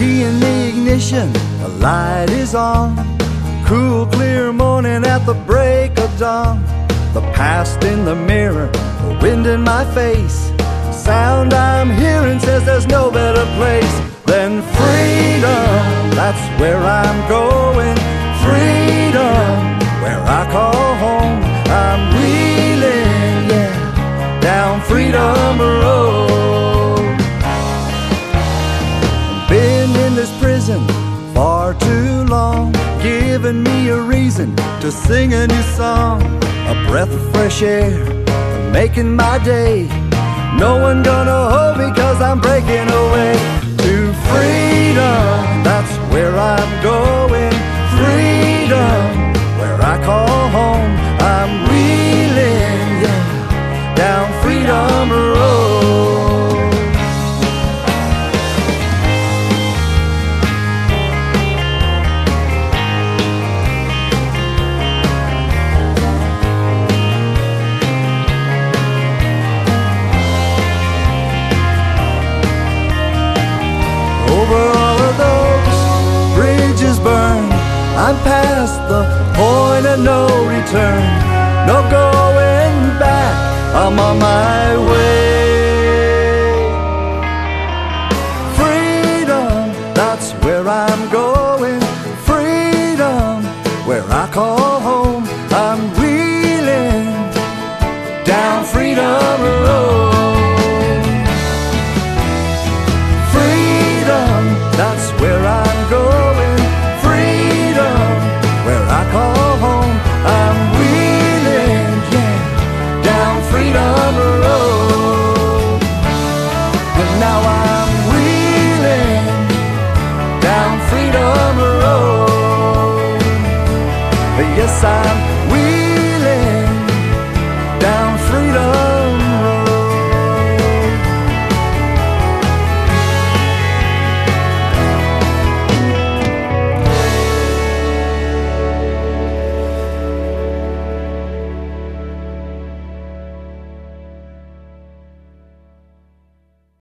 Key in the ignition, the light is on. Cool, clear morning at the break of dawn. The past in the mirror, the wind in my face. Sound I'm hearing says there's no better place than freedom. That's where I'm going. Freedom, where I call home. I'm wheeling, yeah, down Freedom Road. Been in this prison far too long, giving me a reason to sing a new song. A breath of fresh air, making my day. No one gonna hold me 'cause I'm breaking away to freedom. That's where I'm going. Freedom, where I call home. I'm wheeling, yeah, down Freedom Road. Over all of those bridges burned, I'm past the point of no return. No going back, I'm on my way. Freedom, that's where I'm going. Freedom, where I call home. I'm wheeling down Freedom Road. Freedom, that's where I'm going. Freedom, where I call home. I'm wheeling, yeah, down Freedom Road. And now I'm wheeling down Freedom Road. Yes, I'm wheeling.